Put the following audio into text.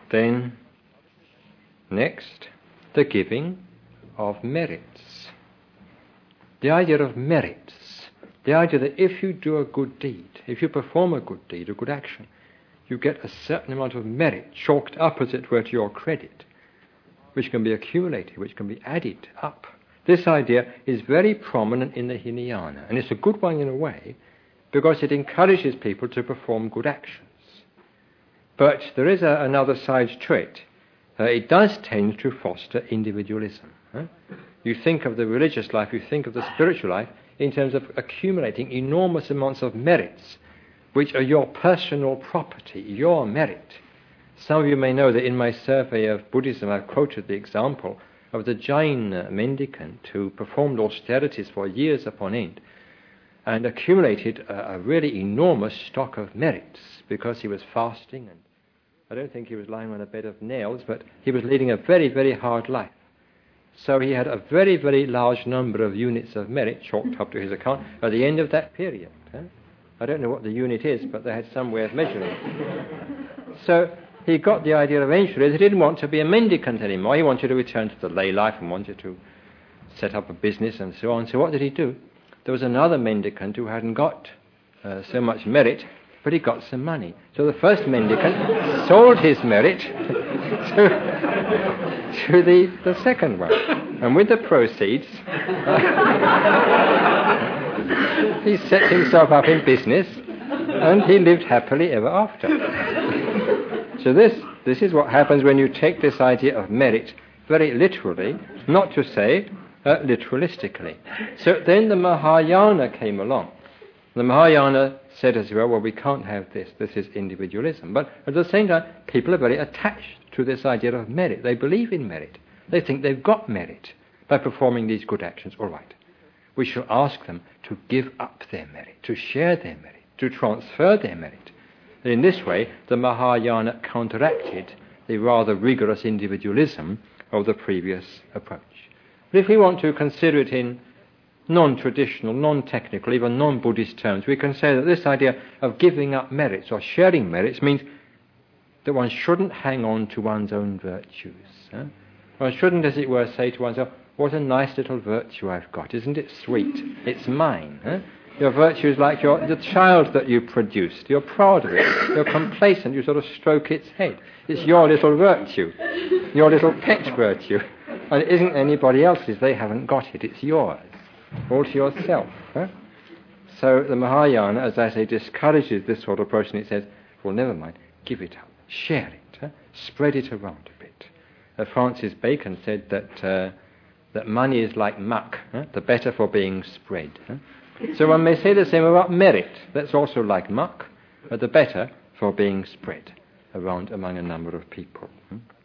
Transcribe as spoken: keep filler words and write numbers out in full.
Then, next, the giving of merits. The idea of merits, the idea that if you do a good deed, if you perform a good deed, a good action, you get a certain amount of merit chalked up, as it were, to your credit, which can be accumulated, which can be added up. This idea is very prominent in the Hinayana, and it's a good one in a way, because it encourages people to perform good actions. But there is a, another side to it. Uh, it does tend to foster individualism. Huh? You think of the religious life, you think of the spiritual life in terms of accumulating enormous amounts of merits, which are your personal property, your merit. Some of you may know that in my survey of Buddhism I've quoted the example of the Jain mendicant who performed austerities for years upon end and accumulated a, a really enormous stock of merits because he was fasting, and I don't think he was lying on a bed of nails, but he was leading a very, very hard life. So he had a very, very large number of units of merit chalked up to his account at the end of that period. Huh? I don't know what the unit is, but they had some way of measuring it. So he got the idea eventually that he didn't want to be a mendicant anymore. He wanted to return to the lay life and wanted to set up a business and so on. So what did he do? There was another mendicant who hadn't got uh, so much merit, but he got some money. So the first mendicant sold his merit to, to the, the second one. And with the proceeds, he set himself up in business, and he lived happily ever after. So this, this is what happens when you take this idea of merit very literally, not to say uh, literalistically. So then the Mahayana came along. The Mahayana said as well, well, we can't have this, this is individualism. But at the same time, people are very attached to this idea of merit. They believe in merit. They think they've got merit by performing these good actions. All right, we shall ask them to give up their merit, to share their merit, to transfer their merit. And in this way, the Mahayana counteracted the rather rigorous individualism of the previous approach. But if we want to consider it in non-traditional, non-technical, even non-Buddhist terms, we can say that this idea of giving up merits or sharing merits means that one shouldn't hang on to one's own virtues. Huh? One shouldn't, as it were, say to oneself, what a nice little virtue I've got, isn't it sweet? It's mine. Huh? Your virtue is like your, the child that you produced. You're proud of it. You're complacent. You sort of stroke its head. It's your little virtue, your little pet virtue. And it isn't anybody else's. They haven't got it. It's yours, all to yourself. Huh? So the Mahayana, as I say, discourages this sort of approach, and it says, well, never mind, give it up, share it, huh? Spread it around a bit. Uh, Francis Bacon said that uh, that money is like muck, huh? The better for being spread. Huh? So one may say the same about merit. That's also like muck, but the better for being spread around among a number of people. Hmm?